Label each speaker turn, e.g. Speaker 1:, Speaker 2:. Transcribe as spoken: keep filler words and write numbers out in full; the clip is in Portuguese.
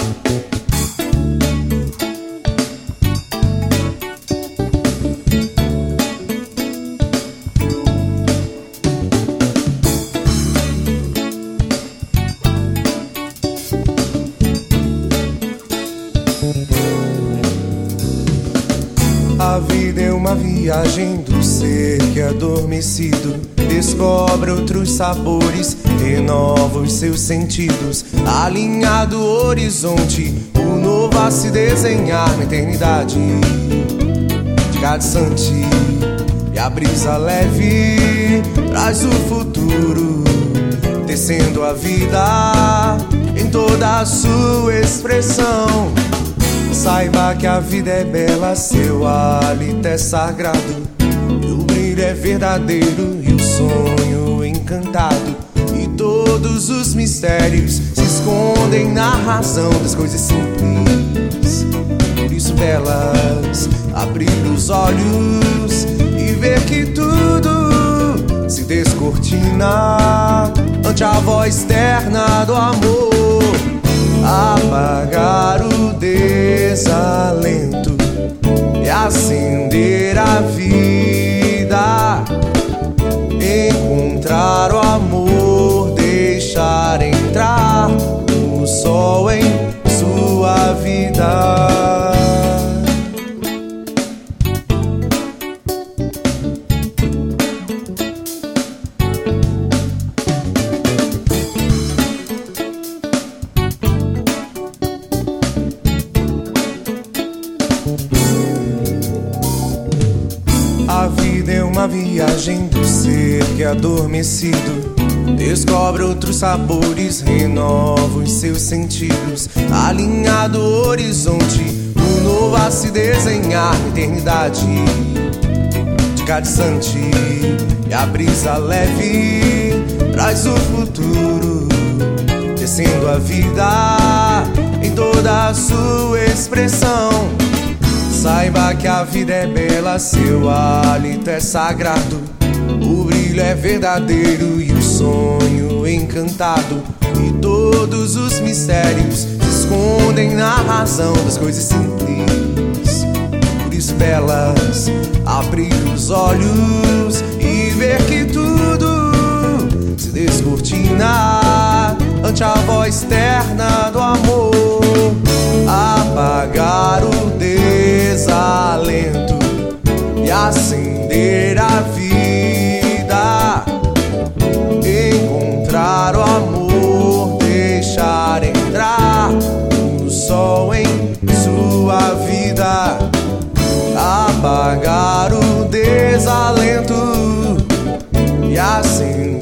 Speaker 1: A vida é uma viagem do ser que é adormecido descobre outros sabores, renova os seus sentidos. Alinhado o horizonte, o novo a se desenhar na eternidade de cada instante. E a brisa leve traz o futuro, tecendo a vida em toda a sua expressão. Saiba que a vida é bela, seu hálito é sagrado, e o brilho é verdadeiro e o sonho encantado. E todos os mistérios se escondem na razão das coisas simples. Por isso, belas, abrir os olhos e ver que tudo se descortina ante a voz terna do amor. Apagar o desalento e acender a vida, encontrar o amor, deixar entrar o sol em sua vida. A vida é uma viagem do ser que é adormecido descobre outros sabores, renova os seus sentidos. Alinhado o horizonte, o novo a se desenhar na eternidade de cada instante. E a brisa leve traz o futuro, descendo a vida em toda a sua expressão. Saiba que a vida é bela, seu hálito é sagrado, o brilho é verdadeiro e o sonho encantado. E todos os mistérios se escondem na razão das coisas simples. Por isso, belas, abrir os olhos e ver que tudo se descortina ante a voz terna do amor. Apagar o desalento e acender a vida, encontrar o amor, deixar entrar o sol em sua vida. Apagar o desalento e acender